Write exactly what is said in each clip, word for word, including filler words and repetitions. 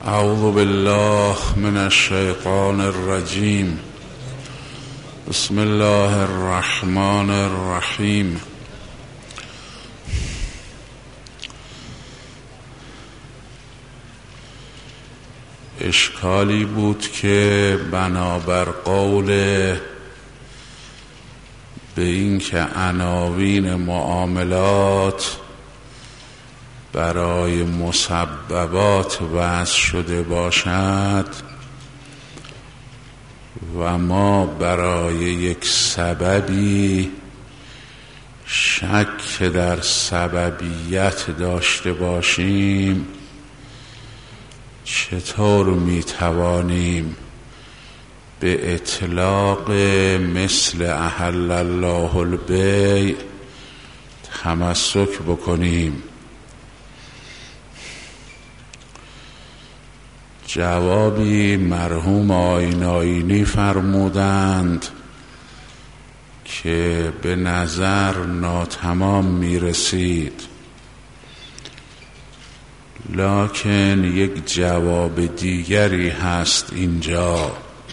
اعوذ بالله من الشیطان الرجیم. بسم الله الرحمن الرحیم. اشکالی بود که بنابر قول به این که عناوین معاملات برای مسببات وضع شده باشد و ما برای یک سببی شک در سببیت داشته باشیم، چطور می توانیم به اطلاق مثل احل الله البیع تمسک بکنیم؟ جوابی مرحوم آیین آیینی فرمودند که به نظر ناتمام می رسید، لکن یک جواب دیگری هست اینجا.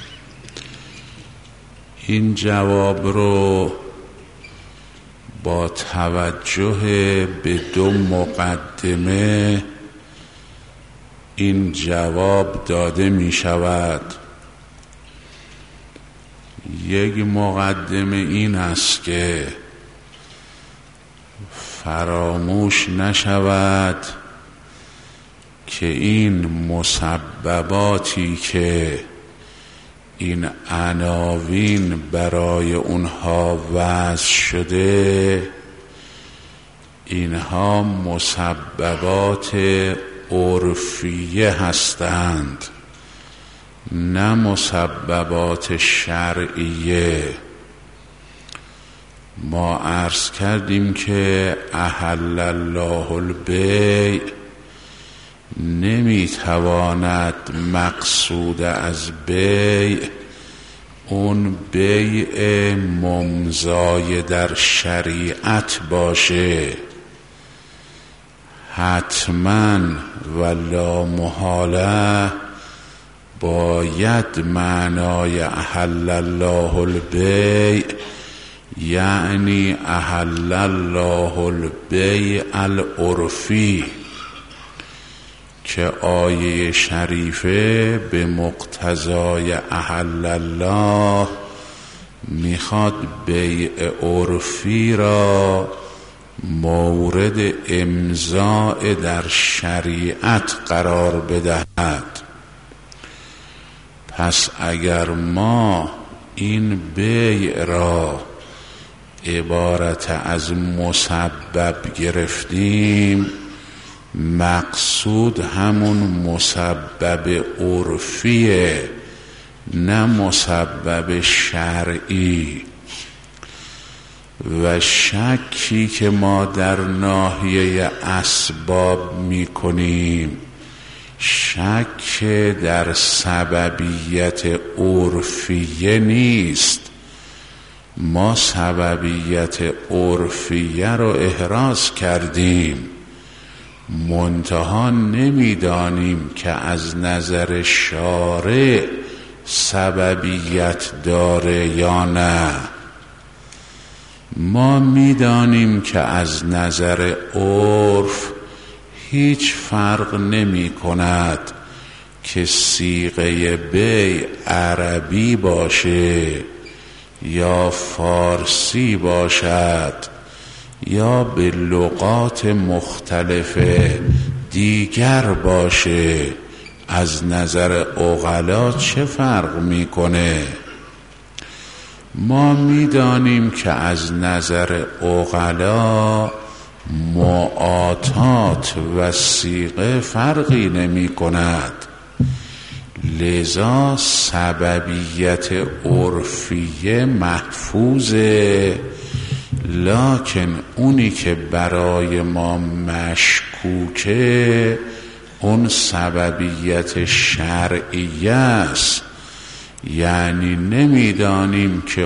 این جواب رو با توجه به دو مقدمه این جواب داده می شود. یک مقدمه این است که فراموش نشود که این مسبباتی که این عناوین برای اونها وضع شده، اینها مسببات عرفیه هستند، نه مسببات شرعیه. ما عرض کردیم که احل الله البیع نمیتواند مقصود از بیع اون بیع ممضای در شریعت باشه، حتما و لا محاله باید معنای احل الله البیع یعنی احل الله البیع العرفی که آیه شریفه به مقتضای احل الله میخواد بیع عرفی را مورد امضاء در شریعت قرار بدهد. پس اگر ما این بیع را عبارت از مسبب گرفتیم، مقصود همون مسبب عرفیه، نه مسبب شرعی. و شکی که ما در ناحیه اسباب می کنیم، شک در سببیت عرفیه نیست. ما سببیت عرفیه رو احراز کردیم، منتها نمیدانیم که از نظر شارع سببیت داره یا نه. ما میدانیم که از نظر عرف هیچ فرق نمی کند که صیغه بیع عربی باشه یا فارسی باشد یا به لغات مختلف دیگر باشه. از نظر عقلا چه فرق میکنه؟ ما میدانیم که از نظر عقلا معاطات و صیغه فرقی نمی کند، لذا سببیت عرفیه محفوظه، لکن اونی که برای ما مشکوکه اون سببیت شرعیه است. یعنی نمیدانیم که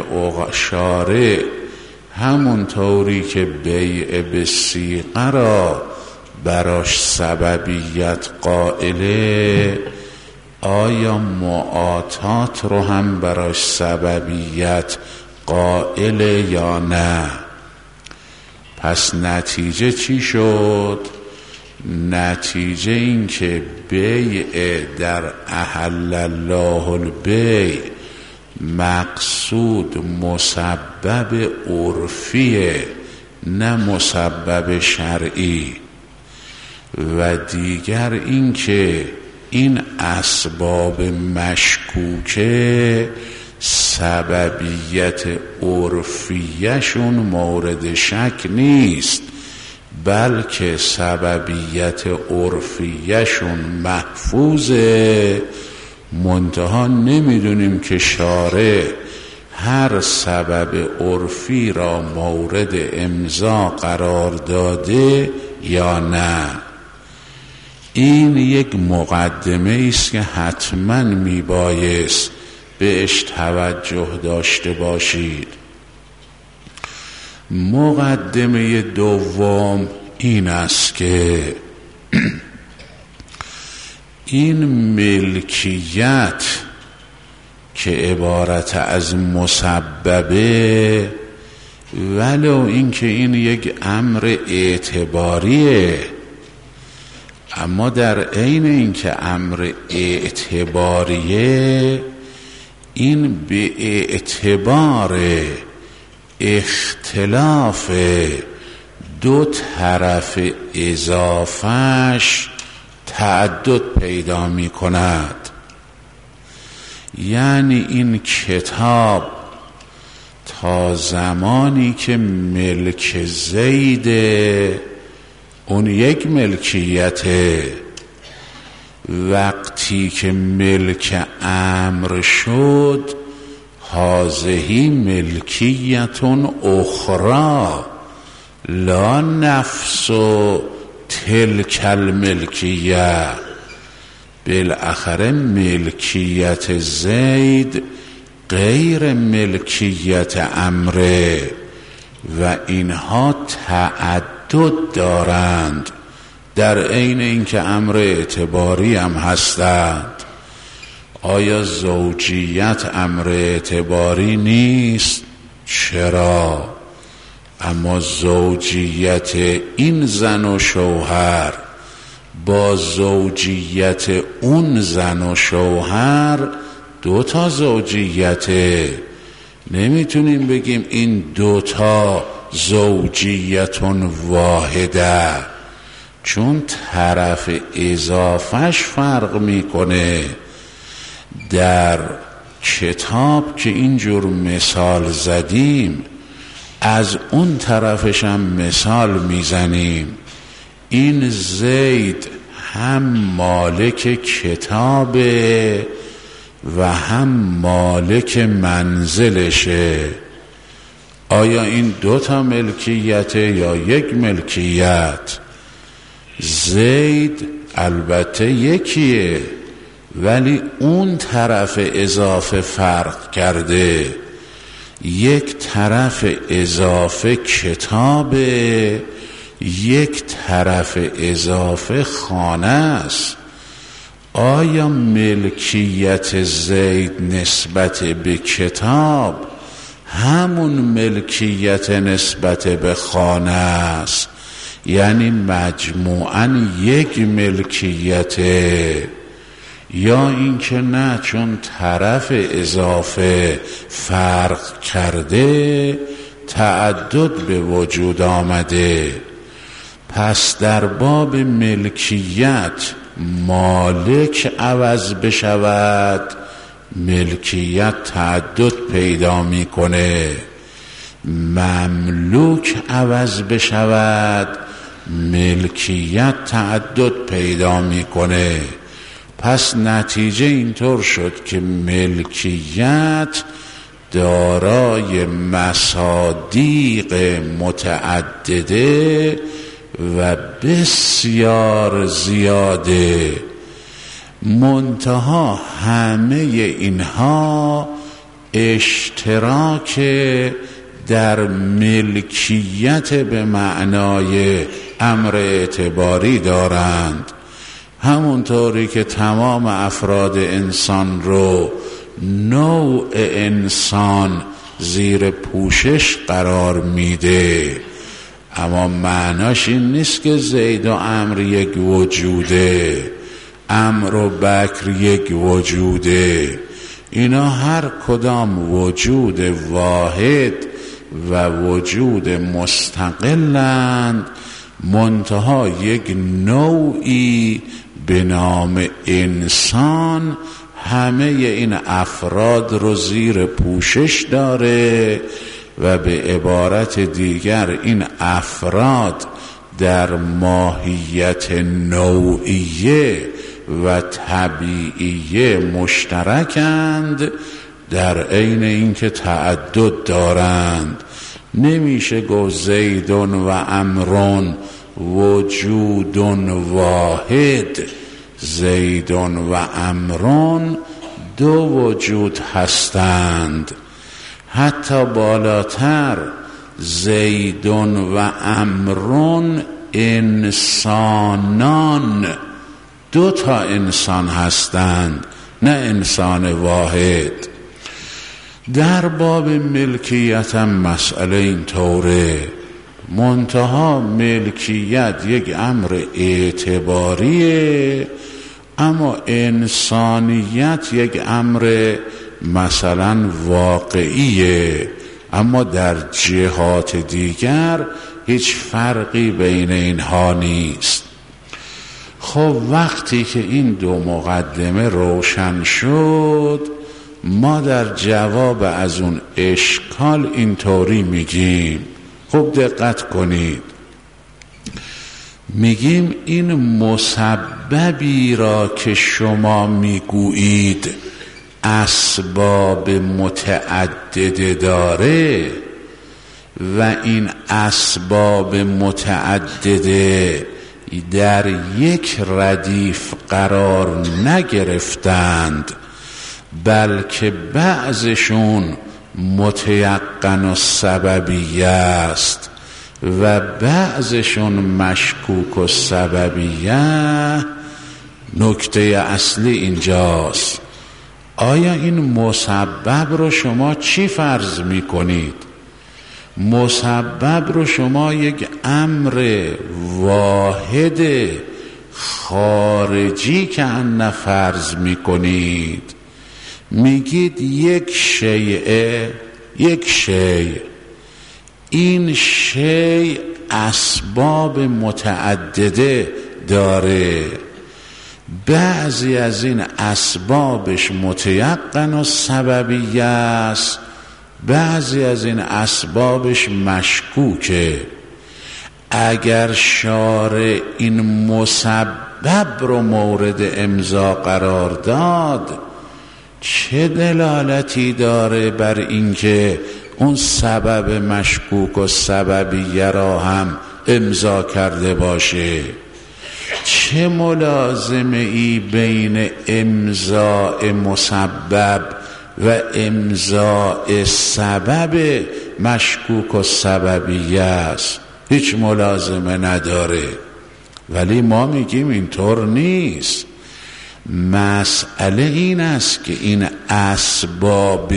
شارع همون طوری که بیع به صیغه را براش سببیت قائله، آیا معاطات رو هم براش سببیت قائله یا نه؟ پس نتیجه چی شد؟ نتیجه این که بیع در احل الله البیع مقصود مسبب عرفیه نه مسبب شرعی. و دیگر این که این اسباب مشکوکه سببیت عرفیشون مورد شک نیست، بلکه سببیت عرفیشون محفوظه. منتها نمیدونیم که شارع هر سبب عرفی را مورد امضا قرار داده یا نه. این یک مقدمه است که حتما میبایست بهش توجه داشته باشید. مقدمه دوم این است که این ملکیت که عبارت از مسببه، ولو اینکه این یک امر اعتباریه، اما در عین اینکه امر اعتباریه، این به اعتبار اختلاف دو طرف اضافهش تعدد پیدا می کند. یعنی این کتاب تا زمانی که ملک زیده اون یک ملکیته، وقتی که ملک امر شد هذه ملکیتون اخرى لا نفس تلک الملکیه. بالاخره ملکیت زید غیر ملکیت امره و اینها تعدد دارند، در عین اینکه امر اعتباری هم هستند. آیا زوجیت امر اعتباری نیست؟ چرا؟ اما زوجیت این زن و شوهر با زوجیت اون زن و شوهر دو تا زوجیته. نمیتونیم بگیم این دو تا زوجیتون واحده، چون طرف اضافهش فرق میکنه. در کتاب که اینجور مثال زدیم از اون طرفش هم مثال میزنیم. این زید هم مالک کتابه و هم مالک منزلشه. آیا این دو تا ملکیته یا یک ملکیت؟ زید البته یکیه، ولی اون طرف اضافه فرق کرده. یک طرف اضافه کتابه، یک طرف اضافه خانه است. آیا ملکیت زید نسبت به کتاب همون ملکیت نسبت به خانه است؟ یعنی مجموعاً یک ملکیته، یا اینکه نه، چون طرف اضافه فرق کرده تعدد به وجود آمده. پس در باب ملکیت مالک عوض بشود ملکیت تعدد پیدا میکنه، مملوک عوض بشود ملکیت تعدد پیدا میکنه. پس نتیجه اینطور شد که ملکیت دارای مصادیق متعدده و بسیار زیاده، منتها همه اینها اشتراک در ملکیت به معنای امر اعتباری دارند، همونطوری که تمام افراد انسان رو نوع انسان زیر پوشش قرار میده. اما معناش این نیست که زید و عمرو یک وجوده، عمرو و بکر یک وجوده. اینا هر کدام وجود واحد و وجود مستقلند، منتها یک نوعی به نام انسان همه این افراد رو زیر پوشش داره و به عبارت دیگر این افراد در ماهیت نوعیه و طبیعیه مشترکند، در عین اینکه تعدد دارند. نمیشه گفت زیدون و عمرون وجود واحد. زیدون و عمرون دو وجود هستند. حتی بالاتر زیدون و عمرون انسانان، دو تا انسان هستند، نه انسان واحد. در باب ملکیت هم مسئله این طوره، منتها ملکیت یک امر اعتباریه، اما انسانیت یک امر مثلا واقعیه، اما در جهات دیگر هیچ فرقی بین اینها نیست. خب وقتی که این دو مقدمه روشن شد، ما در جواب از اون اشکال اینطوری میگیم. خوب دقت کنید، میگیم این مسببی را که شما میگویید اسباب متعدده داره و این اسباب متعدده در یک ردیف قرار نگرفتند، بلکه بعضشون متیقن و سببیه است و بعضشون مشکوک و سببیه. نکته اصلی اینجاست، آیا این مسبب رو شما چی فرض می کنید؟ مسبب رو شما یک امر واحد خارجی که ان فرض می کنید. میگید یک شیء، یک شیء، این شیء اسباب متعدده داره، بعضی از این اسبابش متیقن و سببیه است، بعضی از این اسبابش مشکوکه. اگر شارع این مسبب رو مورد امضا قرار داد، چه دلالتی داره بر اینکه اون سبب مشکوک و سببیه را هم امضا کرده باشه؟ چه ملازمه ای بین امضاء مسبب و امضاء سبب مشکوک و سببیه است؟ هیچ ملازمه نداره. ولی ما میگیم اینطور نیست. مسئله این است که این اسباب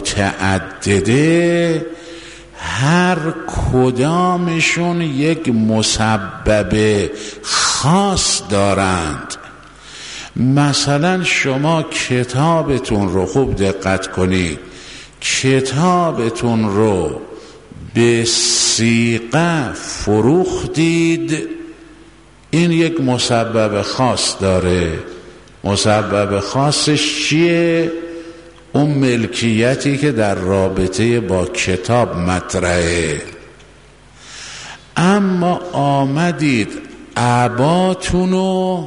متعدده هر کدامشون یک مسبب خاص دارند. مثلا شما کتابتون رو خوب دقت کنید، کتابتون رو به صیغه فروختید، این یک مسبب خاص داره. مسبب خاصش چیه؟ اون ملکیتی که در رابطه با کتاب مطرحه. اما آمدید اباتونو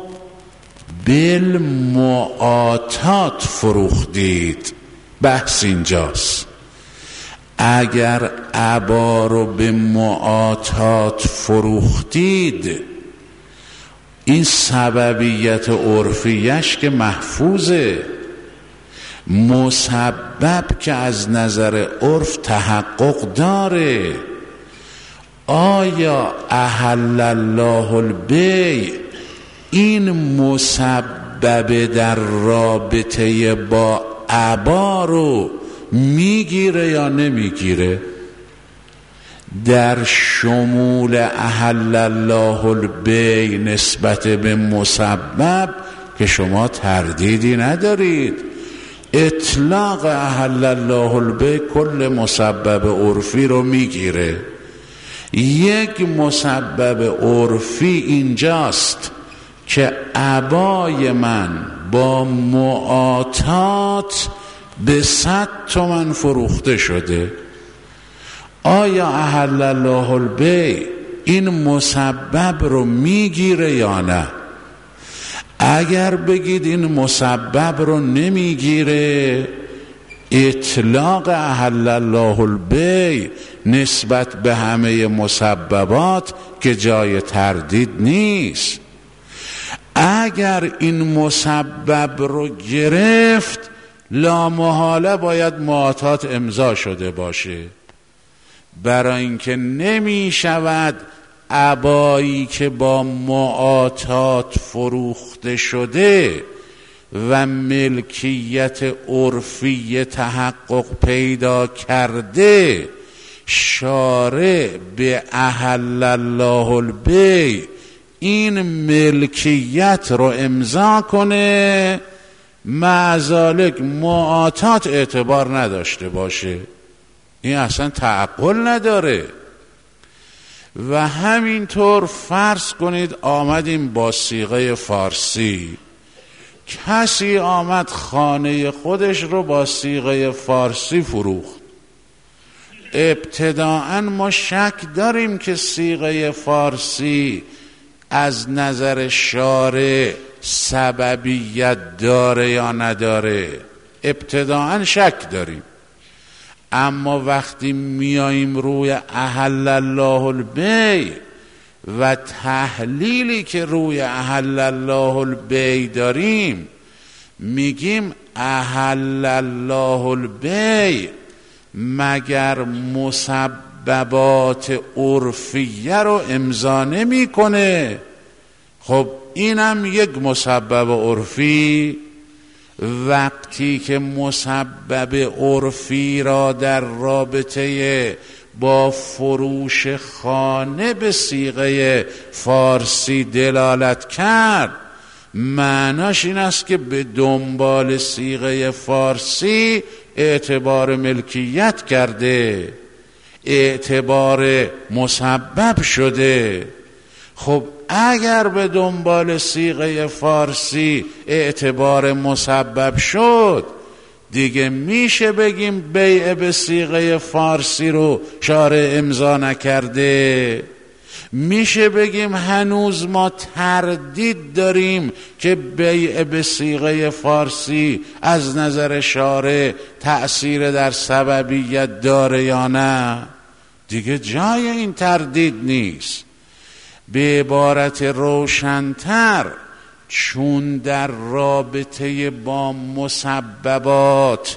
بالمعاطات فروختید. بحث اینجاست، اگر ابا رو به معاطات فروختید، این سببیت عرفیش که محفوظه، مسبب که از نظر عرف تحقق داره. آیا احل الله البیع این مسبب در رابطه با ابا رو میگیره یا نمیگیره؟ در شمول احل الله البیع نسبت به مسبب که شما تردیدی ندارید. اطلاق احل الله البیع کل مسبب عرفی رو میگیره. یک مسبب عرفی اینجاست که ابای من با معاطات به صد تومن فروخته شده. آیا احل الله البیع این مسبب رو میگیره یا نه؟ اگر بگید این مسبب رو نمیگیره، اطلاق احل الله البیع نسبت به همه مسببات که جای تردید نیست. اگر این مسبب رو گرفت، لامحاله باید معاطات امضا شده باشه، برای اینکه نمی شود ابایی که با معاطات فروخته شده و ملکیت عرفی تحقق پیدا کرده شارع به احل الله البیع این ملکیت رو امضا کنه، معذالک معاطات اعتبار نداشته باشه. این اصلا تعقل نداره. و همینطور فرض کنید آمدیم با صیغه فارسی، کسی آمد خانه خودش رو با صیغه فارسی فروخت. ابتداءً ما شک داریم که صیغه فارسی از نظر شارع سببیت داره یا نداره، ابتداءً شک داریم. اما وقتی میاییم روی احل الله البیع و تحلیلی که روی احل الله البیع داریم، میگیم احل الله البیع مگر مسببات عرفیه رو امضا نمی کنه؟ خب اینم یک مسبب عرفی. وقتی که مسبب عرفی را در رابطه با فروش خانه به صیغه فارسی دلالت کرد، معناش این است که به دنبال صیغه فارسی اعتبار ملکیت کرده، اعتبار مسبب شده. خب اگر به دنبال صیغه فارسی اعتبار مسبب شد، دیگه میشه بگیم بیع به صیغه فارسی رو شارع امضا نکرده؟ میشه بگیم هنوز ما تردید داریم که بیع به صیغه فارسی از نظر شارع تأثیر در سببیت داره یا نه؟ دیگه جای این تردید نیست. به عبارت روشن‌تر، چون در رابطه با مسببات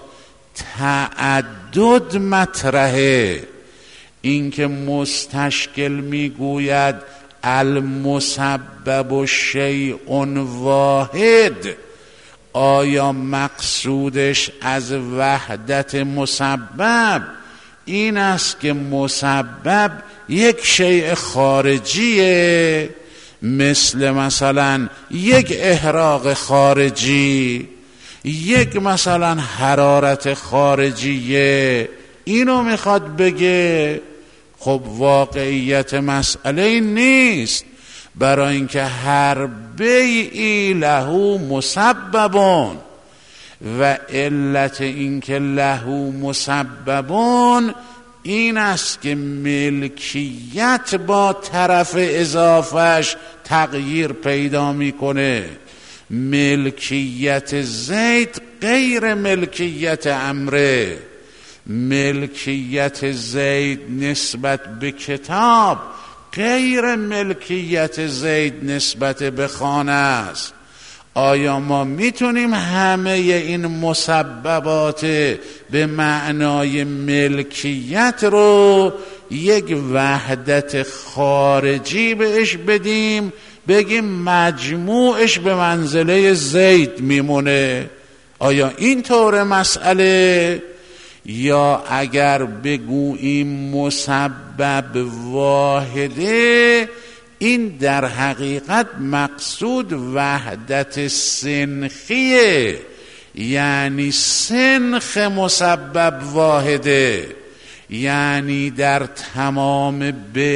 تعدد مطرحه، این که مستشکل میگوید المسبب شیء واحد، آیا مقصودش از وحدت مسبب این است که مسبب یک شیء خارجیه، مثل مثلا یک احراق خارجی، یک مثلا حرارت خارجیه، اینو میخواد بگه؟ خب واقعیت مسئله این نیست، برای اینکه هر بیعی له مسببون، و علت اینکه له مسببون این است که ملکیت با طرف اضافهش تغییر پیدا میکنه. ملکیت زید غیر ملکیت عمره. ملکیت زید نسبت به کتاب غیر ملکیت زید نسبت به خانه است. آیا ما میتونیم همه این مسببات به معنای ملکیت رو یک وحدت خارجی بهش بدیم، بگیم مجموعش به منزله زید میمونه. آیا این طور مسئله؟ یا اگر بگوییم مسبب واحده، این در حقیقت مقصود وحدت سنخیه، یعنی سنخ مسبب واحده، یعنی در تمام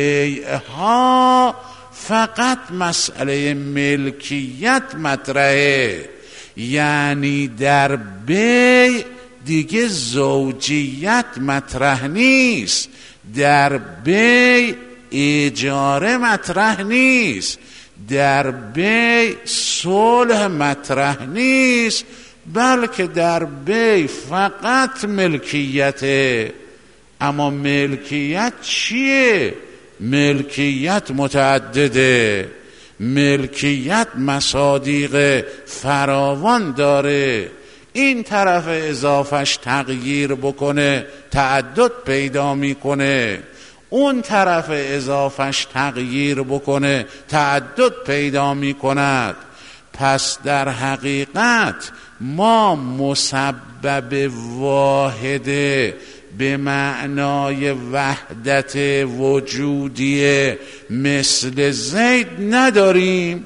بیعها فقط مسئله ملکیت مطرحه، یعنی در بیع دیگه زوجیت مطرح نیست، در بیع اجاره مطرح نیست، در بیع صلح مطرح نیست، بلکه در بیع فقط ملکیته. اما ملکیت چیه؟ ملکیت متعدده، ملکیت مصادیق فراوان داره. این طرف اضافش تغییر بکنه تعدد پیدا میکنه، اون طرف اضافش تغییر بکنه تعدد پیدا میکند. پس در حقیقت ما مسبب واحده به معنای وحدت وجودی مثل زید نداریم.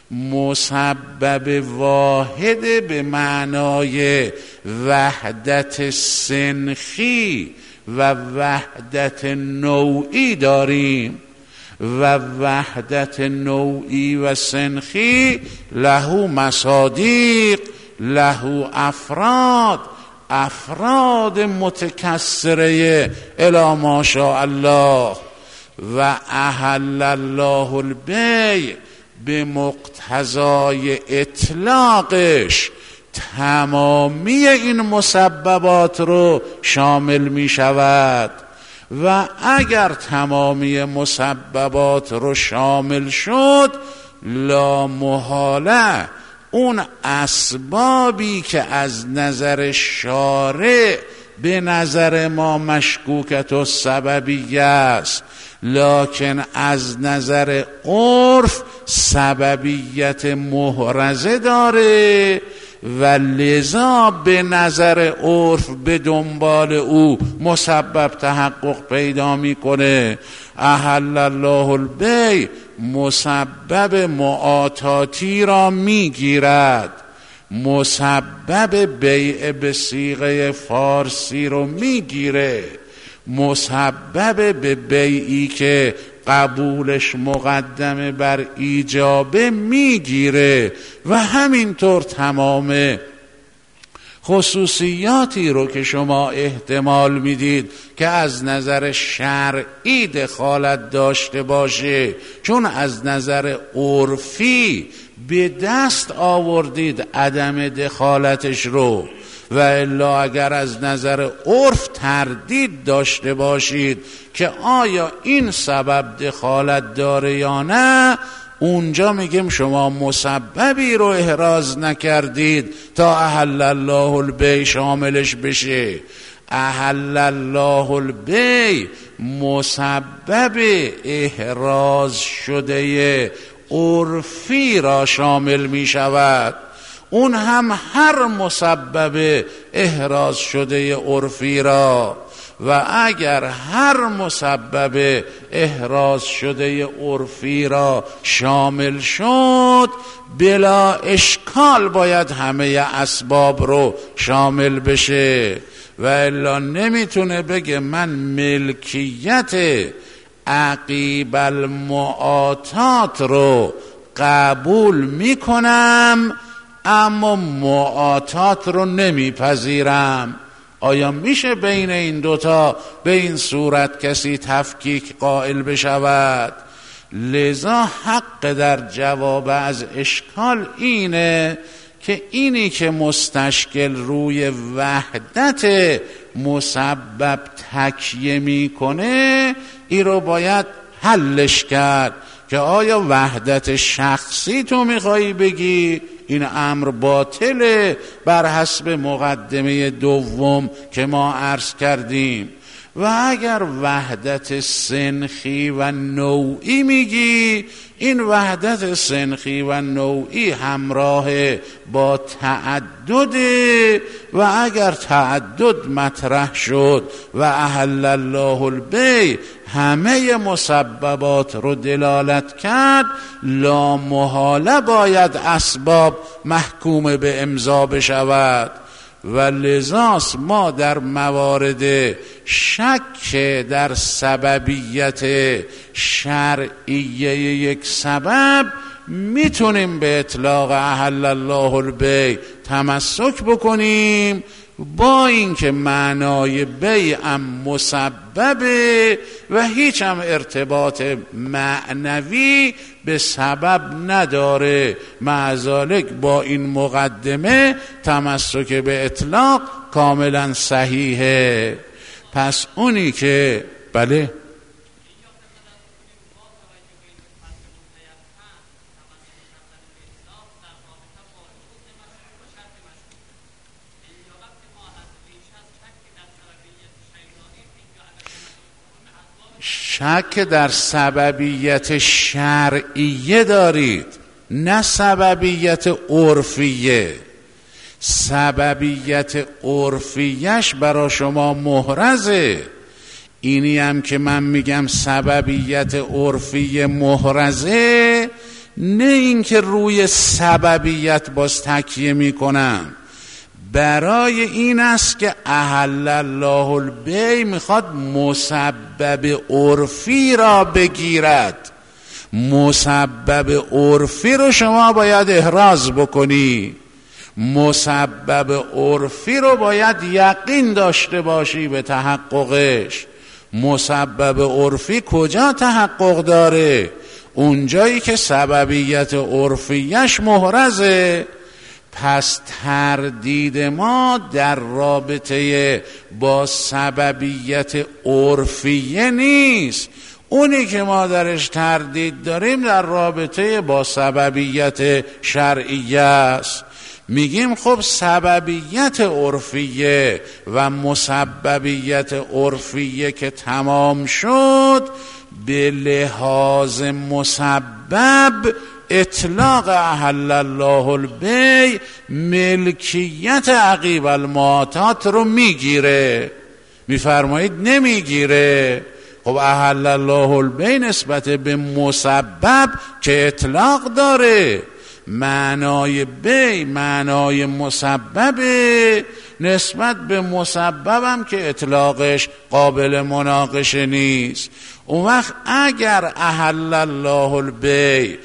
مسبب واحد به معنای وحدت سنخی و وحدت نوعی داریم، و وحدت نوعی و سنخی له مصادیق، له افراد، افراد متکثره الی ما شاء الله. و احل الله البیع به مقتضای اطلاقش تمامی این مسببات رو شامل می شود، و اگر تمامی مسببات رو شامل شد، لا محاله اون اسبابی که از نظر شارع به نظر ما مشکوکت و سببیه است، لکن از نظر عرف سببیت محرزه داره، و لذا به نظر عرف به دنبال او مسبب تحقق پیدا میکنه. احل الله البیع مسبب معاطاتی را میگیرد، مسبب بیع به صیغه فارسی رو میگیره، مسبب به بیعی که قبولش مقدمه بر ایجابه میگیره، و همینطور تمام خصوصیاتی رو که شما احتمال میدید که از نظر شرعی دخالت داشته باشه، چون از نظر عرفی به دست آوردید عدم دخالتش رو، و الا اگر از نظر عرف تردید داشته باشید که آیا این سبب دخالت داره یا نه، اونجا میگیم شما مسببی رو احراز نکردید تا احل الله البیع شاملش بشه. احل الله البیع مسبب احراز شده عرفی را شامل می شود، اون هم هر مسبب احراز شده عرفی را، و اگر هر مسبب احراز شده عرفی را شامل شد، بلا اشکال باید همه اسباب رو شامل بشه، و الا نمیتونه بگه من ملکیت عقیب المعاطات رو قبول میکنم اما معاطات رو نمیپذیرم. آیا میشه بین این دوتا به این صورت کسی تفکیک قائل بشود؟ لذا حق در جواب از اشکال اینه که اینی که مستشکل روی وحدت مسبب تکیه میکنه، این رو باید حلش کرد که آیا وحدت شخصی تو میخوایی بگی؟ این امر باطله بر حسب مقدمه دوم که ما عرض کردیم. و اگر وحدت سنخی و نوعی میگی، این وحدت سنخی و نوعی همراه با تعدده و اگر تعدد مطرح شد و احل الله البیع همه مسببات رو دلالت کرد، لا محاله باید اسباب محکوم به امضا بشود. و لذاست ما در موارد شک در سببیت شرعیه یک سبب میتونیم به اطلاق احل الله البیع تمسک بکنیم، با اینکه معنای بیع هم مسببه و هیچ هم ارتباط معنوی به سبب نداره. معذالک با این مقدمه تمسک به اطلاق کاملا صحیحه. پس اونی که بله شک در سببیت شرعیه دارید، نه سببیت عرفیه. سببیت عرفیش برای شما محرزه. اینی هم که من میگم سببیت عرفی محرزه، نه اینکه روی سببیت باز تکیه میکنم. برای این است که احل الله البیع میخواد مسبب عرفی را بگیرد. مسبب عرفی رو شما باید احراز بکنی، مسبب عرفی رو باید یقین داشته باشی به تحققش. مسبب عرفی کجا تحقق داره؟ اونجایی که سببیت عرفیش محرزه. پس تردید ما در رابطه با سببیت عرفیه نیست. اونی که ما درش تردید داریم در رابطه با سببیت شرعیه است. میگیم خب سببیت عرفیه و مسببیت عرفیه که تمام شد، به لحاظ مسبب اطلاق احل الله البیع ملکیت عقیب المعاطات رو میگیره. میفرمایید نمیگیره. خب احل الله البیع نسبت به مسبب که اطلاق داره، معنای بیع معنای مسببه، نسبت به مسببم که اطلاقش قابل مناقشه نیست. اون وقت اگر احل الله البیع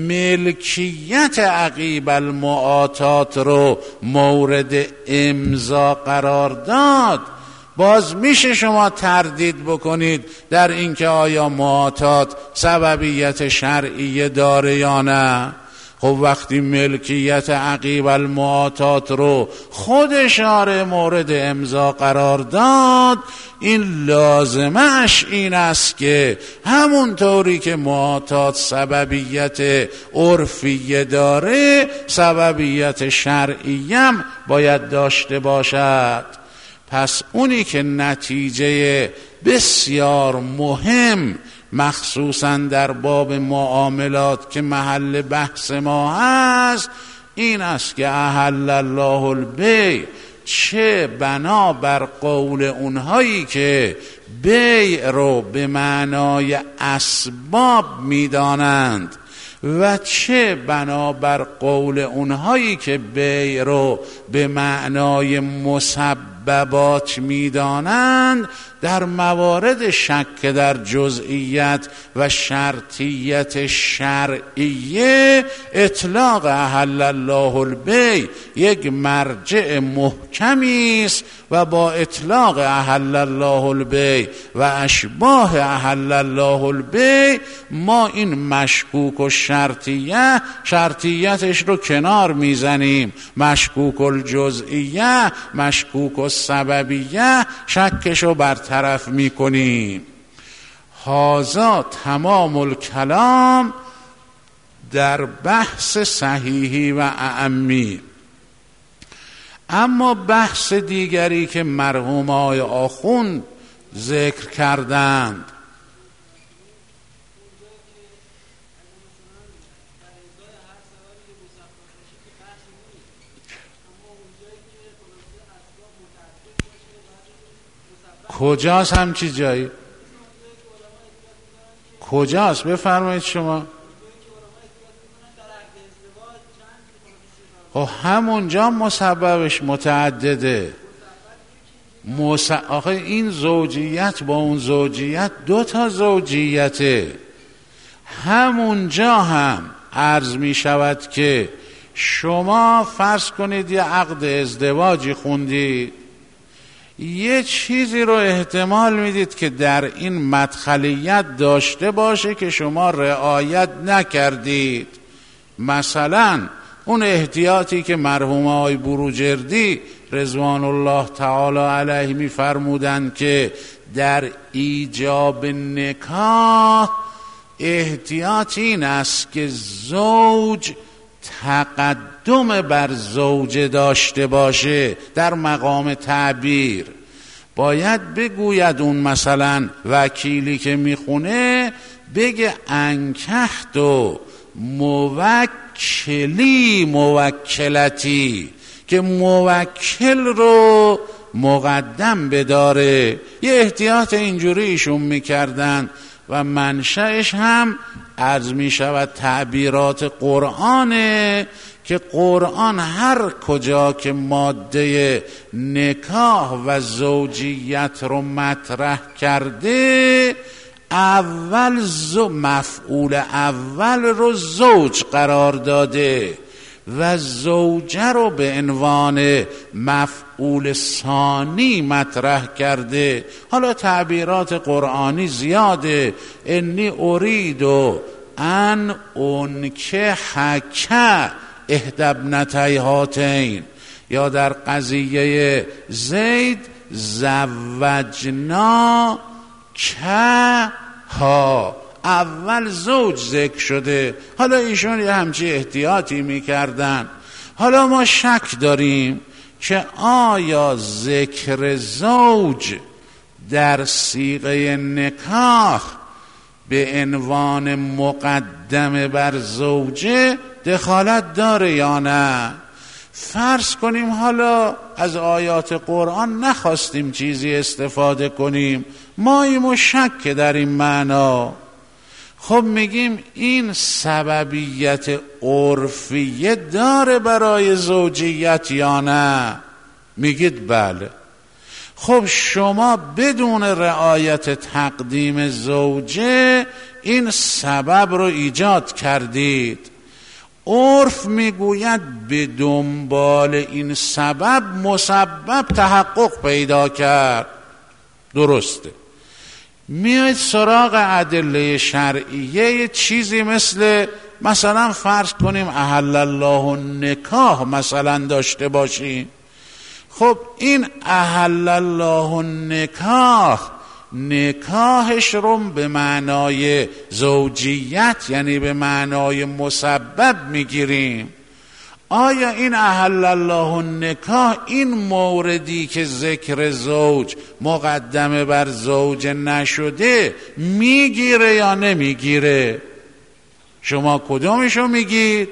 ملکیت عقیب المعاطات رو مورد امضا قرار داد، باز میشه شما تردید بکنید در اینکه آیا معاطات سببیت شرعیه داره یا نه. خب وقتی ملکیت عقیب المعاطات رو خود اشاره مورد امضا قرار داد، این لازمش این است که همونطوری که معاطات سببیت عرفیه داره، سببیت شرعیم باید داشته باشد. پس اونی که نتیجه بسیار مهم مخصوصاً در باب معاملات که محل بحث ما هست، این است که احل الله البیع چه بنا بر قول اونهایی که بیع رو به معنای اسباب میدانند و چه بنا بر قول اونهایی که بیع رو به معنای مسببات میدانند، در موارد شک در جزئیت و شرطیت شرعیه اطلاق احل الله البیع یک مرجع محکمی است و با اطلاق احل الله البیع و اشباه احل الله البیع ما این مشکوک و شرطیه شرطیتش رو کنار میزنیم، مشکوک الجزئیه مشکوک السببیه شکش رو برطرف میکنیم. هذا تمام الکلام در بحث صحیحی و اعمی. اما بحث دیگری که مرحوم آقای آخوند ذکر کردند. کجاست همچی جایی؟ کجاست؟ بفرمایید شما. خب همونجا مسببش متعدده. مس... آخه این زوجیت با اون زوجیت دو تا زوجیته. همونجا هم عرض می شود که شما فرض کنید یه عقد ازدواجی خوندید، یه چیزی رو احتمال میدید که در این مدخلیت داشته باشه که شما رعایت نکردید. مثلا اون احتیاطی که مرحوم آقای بروجردی رضوان الله تعالی علیه میفرمودند که در ایجاب نکاح احتیاط این است که زوج تقدم بر زوجه داشته باشه. در مقام تعبیر باید بگوید اون مثلا وکیلی که میخونه بگه انکحت و موکلی موکلتی، که موکل رو مقدم بداره. یه احتیاط اینجوری ایشون میکردن و منشأش هم عرض می شود تعبیرات قرآنه که قرآن هر کجا که ماده نکاح و زوجیت رو مطرح کرده اول زو مفعول اول رو زوج قرار داده و زوجه رو به عنوان مفعول ثانی مطرح کرده. حالا تعبیرات قرآنی زیاده. انی ارید ان انکحک احدی ابنتی هاتین، یا در قضیه زید زوجنا که ها اول زوج ذکر شده. حالا ایشون یه همچی احتیاطی میکردن. حالا ما شک داریم که آیا ذکر زوج در صیغه نکاح به عنوان مقدم بر زوجه دخالت داره یا نه؟ فرض کنیم حالا از آیات قرآن نخواستیم چیزی استفاده کنیم، ماییم و شک در این معنا. خب میگیم این سببیت عرفیه داره برای زوجیت یا نه؟ میگید بله. خب شما بدون رعایت تقدیم زوجه این سبب رو ایجاد کردید. عرف میگوید به دنبال این سبب مسبب تحقق پیدا کرد. درسته. میاید سراغ ادله شرعیه، چیزی مثل مثلا فرض کنیم احل الله النکاح مثلا داشته باشیم. خب این احل الله النکاح نکاحش رو به معنای زوجیت یعنی به معنای مسبب میگیریم. آیا این احل الله النکاح این موردی که ذکر زوج مقدمه بر زوج نشده میگیره یا نمیگیره؟ شما کدومشو میگید؟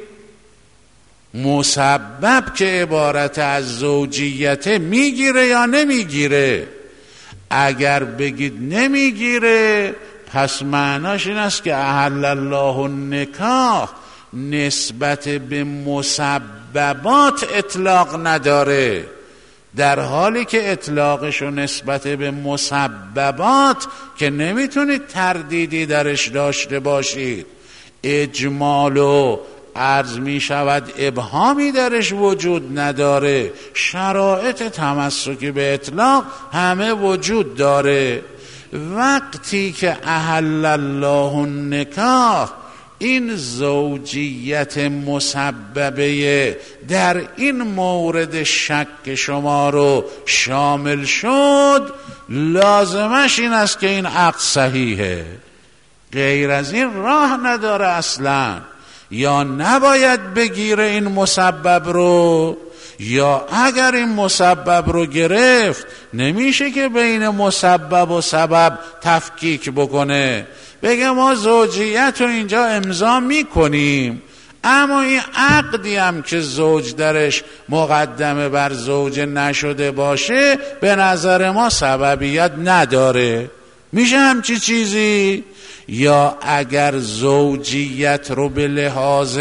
مسبب که عبارت از زوجیت میگیره یا نمیگیره؟ اگر بگید نمیگیره پس معناش این است که احل الله النکاح نسبت به مسببات اطلاق نداره، در حالی که اطلاقشو نسبت به مسببات که نمیتونید تردیدی درش داشته باشید. اجمال و عرض می شود ابهامی درش وجود نداره، شرایط تمسکی به اطلاق همه وجود داره. وقتی که احل الله النکاح این زوجیت مسببه در این مورد شک شما رو شامل شد، لازمش این است که این عقد صحیحه، غیر از این راه نداره اصلا. یا نباید بگیره این مسبب رو یا اگر این مسبب رو گرفت نمیشه که بین مسبب و سبب تفکیک بکنه، بگه ما زوجیت رو اینجا امضا میکنیم اما این عقدی هم که زوج درش مقدمه بر زوج نشده باشه به نظر ما سببیت نداره. میشه همچی چیزی؟ یا اگر زوجیت رو به لحاظ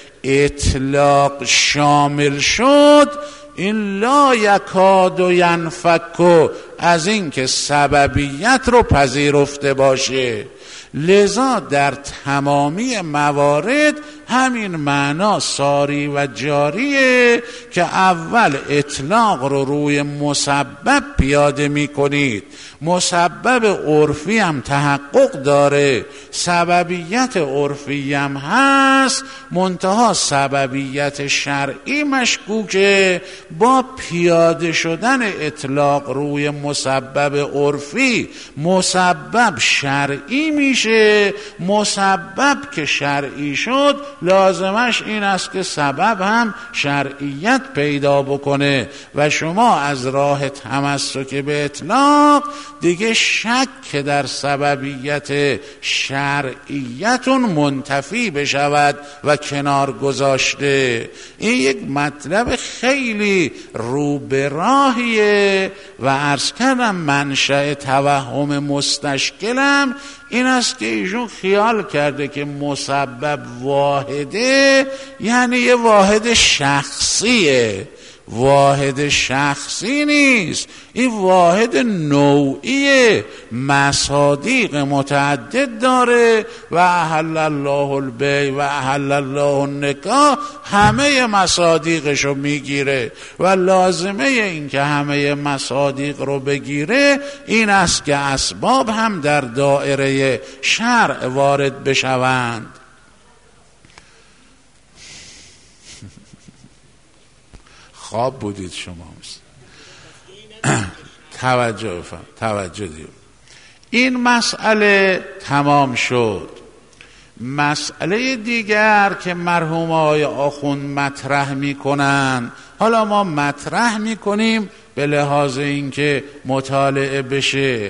اطلاق شامل شد این لا یکاد و ینفک از این که سببیت رو پذیرفته باشه. لذا در تمامی موارد همین معنا ساری و جاریه که اول اطلاق رو روی مسبب پیاده می کنید، مسبب عرفی هم تحقق داره، سببیت عرفی هم هست، منتها سببیت شرعی مشکوکه. با پیاده شدن اطلاق روی مسبب عرفی مسبب شرعی میشه، مسبب که شرعی شد لازمش این است که سبب هم شرعیت پیدا بکنه و شما از راه تمسک به اطلاق دیگه شک که در سببیت شرعیتون منتفی بشود و کنار گذاشته. این یک مطلب خیلی رو به راهیه و عرض کردم منشأ توهم مستشکلم این است که ایشون خیال کرده که مسبب واحده یعنی یه واحد شخصیه. واحد شخصی نیست، این واحد نوعیه، مصادیق متعدد داره و احل الله البیع و احل الله النکاح، همه مصادیقشو میگیره و لازمه این که همه مصادیق رو بگیره این است که اسباب هم در دایره شرع وارد بشوند. خواب بودید شما توجه بفهم توجه دید. این مسئله تمام شد. مسئله دیگر که مرحوم آقای آخوند مطرح میکنن، حالا ما مطرح میکنیم به لحاظ اینکه مطالعه بشه.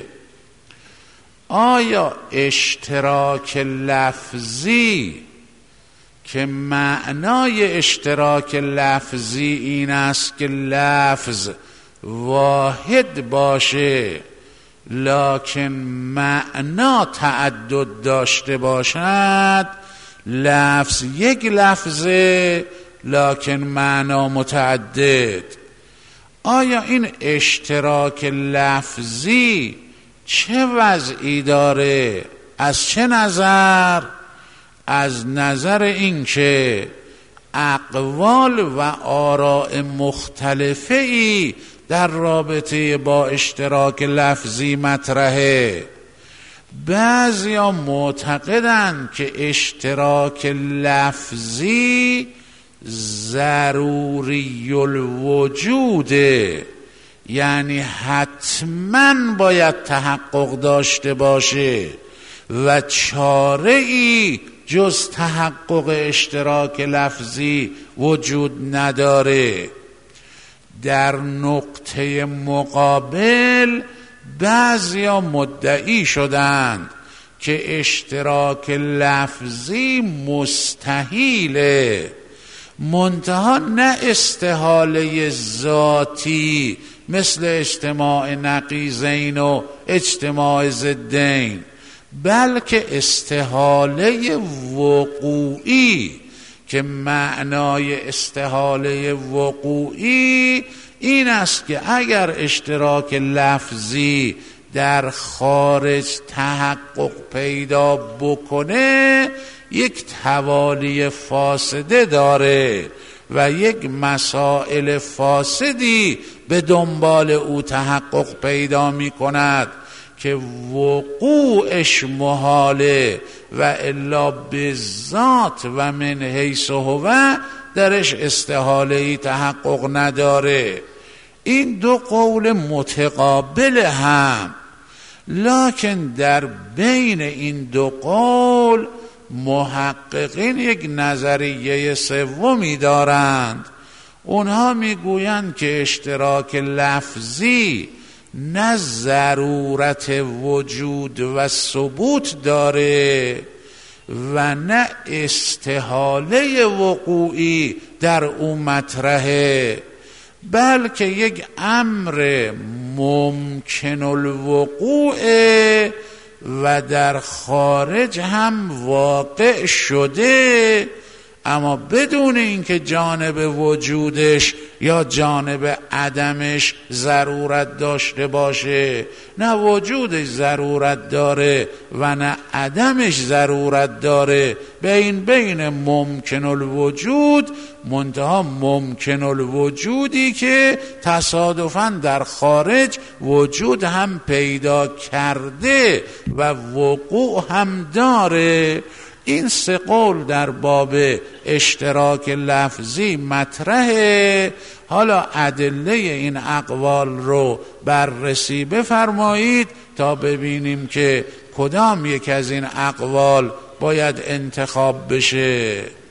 آیا اشتراک لفظی که معنای اشتراک لفظی این است که لفظ واحد باشه لکن معنا تعدد داشته باشد، لفظ یک لفظه لکن معنا متعدد، آیا این اشتراک لفظی چه وضعی داره؟ از چه نظر؟ از نظر اینکه اقوال و آراء مختلفه ای در رابطه با اشتراک لفظی مطرحه. بعضیا معتقدند که اشتراک لفظی ضروری الوجوده، یعنی حتما باید تحقق داشته باشه و چاره ای جز تحقق اشتراک لفظی وجود نداره. در نقطه مقابل بعضیا مدعی شدند که اشتراک لفظی مستحیله، منتها نه استحاله ذاتی مثل اجتماع نقیضین و اجتماع ضدین، بلکه استحاله وقوعی که معنای استحاله وقوعی این است که اگر اشتراک لفظی در خارج تحقق پیدا بکنه یک توالی فاسده داره و یک مسائل فاسدی به دنبال او تحقق پیدا می کند که وقوعش محاله و الا بذات و من حیث هو درش استحاله‌ای تحقق نداره. این دو قول متقابل هم، لکن در بین این دو قول محققین یک نظریه سومی دارند. اونها میگویند که اشتراک لفظی نه ضرورت وجود و ثبوت داره و نه استحاله وقوعی در اون مطرحه، بلکه یک امر ممکن الوقوع و در خارج هم واقع شده، اما بدون اینکه جانب وجودش یا جانب عدمش ضرورت داشته باشه. نه وجودش ضرورت داره و نه عدمش ضرورت داره، بین بین ممکن الوجود، منتها ممکن الوجودی که تصادفاً در خارج وجود هم پیدا کرده و وقوع هم داره. این سه قول در باب اشتراک لفظی مطرحه. حالا ادله این اقوال رو بررسی بفرمایید تا ببینیم که کدام یک از این اقوال باید انتخاب بشه.